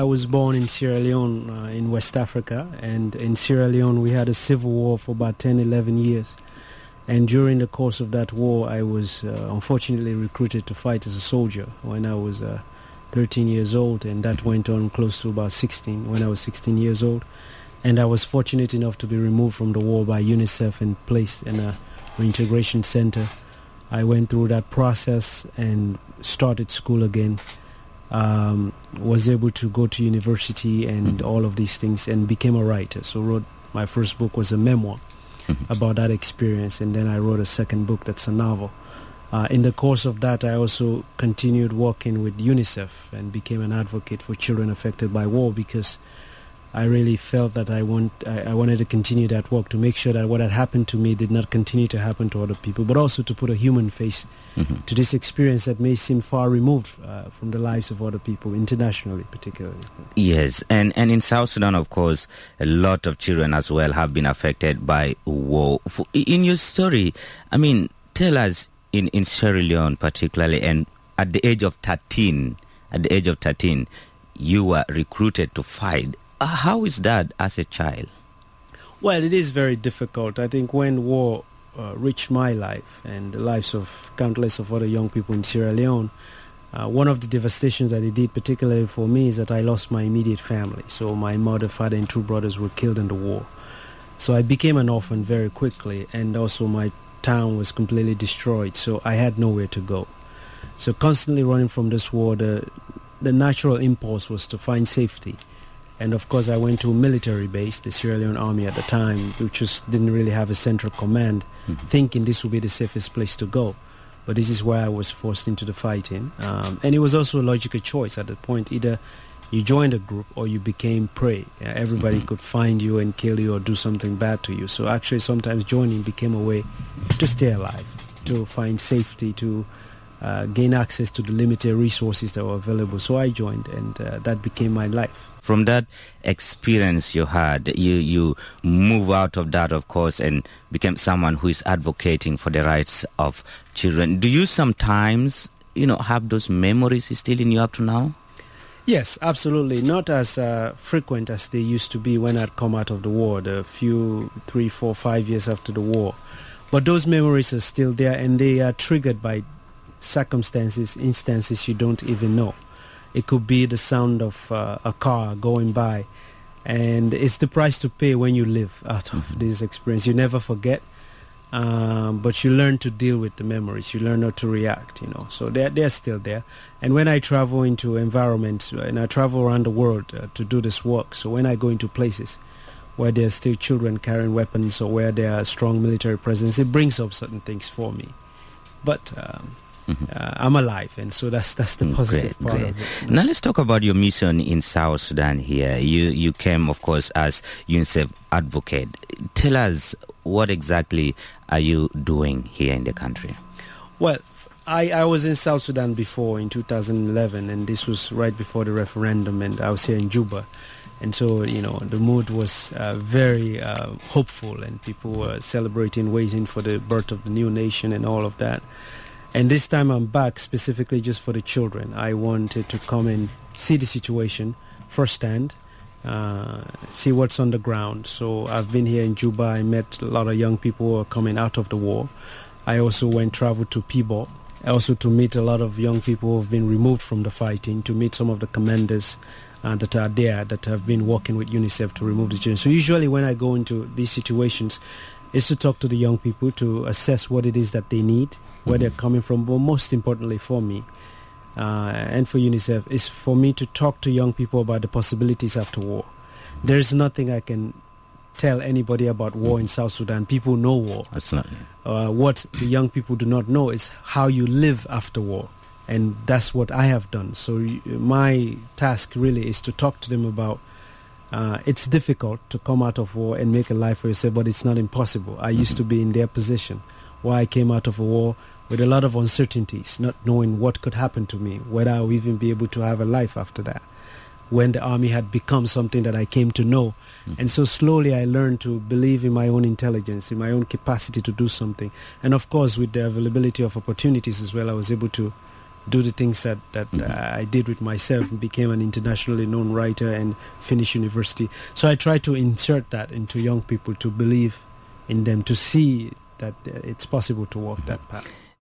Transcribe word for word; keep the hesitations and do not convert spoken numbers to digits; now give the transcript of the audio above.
I was born in Sierra Leone uh, in West Africa, and in Sierra Leone we had a civil war for about ten, eleven years. And during the course of that war, I was uh, unfortunately recruited to fight as a soldier when I was uh, thirteen years old, and that went on close to about sixteen, when I was sixteen years old. And I was fortunate enough to be removed from the war by UNICEF and placed in a reintegration center. I went through that process and started school again, um, was able to go to university and mm-hmm. all of these things, and became a writer. So wrote, my first book was a memoir mm-hmm. about that experience, and then I wrote a second book that's a novel. Uh, in the course of that, I also continued working with UNICEF and became an advocate for children affected by war, because I really felt that I want I, I wanted to continue that work to make sure that what had happened to me did not continue to happen to other people, but also to put a human face mm-hmm. to this experience that may seem far removed uh, from the lives of other people, internationally particularly. Yes, and, and in South Sudan, of course, a lot of children as well have been affected by war. In your story, I mean, tell us in, in Sierra Leone particularly, and at the age of thirteen, at the age of thirteen, you were recruited to fight. How is that as a child? Well, it is very difficult. I think when war uh, reached my life and the lives of countless of other young people in Sierra Leone, uh, one of the devastations that it did, particularly for me, is that I lost my immediate family. So my mother, father, and two brothers were killed in the war. So I became an orphan very quickly, and also my town was completely destroyed. So I had nowhere to go. So constantly running from this war, the, the natural impulse was to find safety. And of course, I went to a military base, the Sierra Leone Army at the time, which just didn't really have a central command, mm-hmm. thinking this would be the safest place to go. But this is where I was forced into the fighting. Um, and it was also a logical choice at that point. Either you joined a group or you became prey. Uh, everybody mm-hmm. could find you and kill you or do something bad to you. So actually, sometimes joining became a way to stay alive, to find safety, to uh, gain access to the limited resources that were available. So I joined, and uh, that became my life. From that experience you had, you, you move out of that, of course, and became someone who is advocating for the rights of children. Do you sometimes, you know, have those memories still in you up to now? Yes, absolutely. Not as uh, frequent as they used to be when I'd come out of the war, the few, three, four, five years after the war. But those memories are still there, and they are triggered by circumstances, instances you don't even know. It could be the sound of uh, a car going by, and it's the price to pay when you live out of this experience. You never forget, um, but you learn to deal with the memories. You learn how to react, you know. So they're, they're still there. And when I travel into environments, and I travel around the world uh, to do this work, so when I go into places where there's still children carrying weapons or where there are strong military presence, it brings up certain things for me. But Um, Mm-hmm. Uh, I'm alive, and so that's that's the positive great, part great. of it. Now let's talk about your mission in South Sudan here. You you came, of course, as UNICEF advocate. Tell us, what exactly are you doing here in the country? Well, I, I was in South Sudan before in two thousand eleven, and this was right before the referendum, and I was here in Juba. And so, you know, the mood was uh, very uh, hopeful, and people were celebrating, waiting for the birth of the new nation and all of that. And this time I'm back specifically just for the children. I wanted to come and see the situation firsthand, uh, see what's on the ground. So I've been here in Juba. I met a lot of young people who are coming out of the war. I also went traveled to Pibor, also to meet a lot of young people who have been removed from the fighting, to meet some of the commanders uh, that are there that have been working with UNICEF to remove the children. So usually when I go into these situations, is to talk to the young people, to assess what it is that they need, where they're coming from, but most importantly for me uh, and for UNICEF is for me to talk to young people about the possibilities after war. There's nothing I can tell anybody about war in South Sudan. People know war. Absolutely. Uh, what the young people do not know is how you live after war, and that's what I have done. So my task really is to talk to them about Uh, it's difficult to come out of war and make a life for yourself, but it's not impossible. I used to be in their position where I came out of a war with a lot of uncertainties, not knowing what could happen to me, whether I would even be able to have a life after that, when the army had become something that I came to know. Mm-hmm. And so slowly I learned to believe in my own intelligence, in my own capacity to do something. And of course, with the availability of opportunities as well, I was able to do the things that, that Mhm. uh, I did with myself and became an internationally known writer and finished university. So I try to insert that into young people to believe in them, to see that uh, it's possible to walk that path.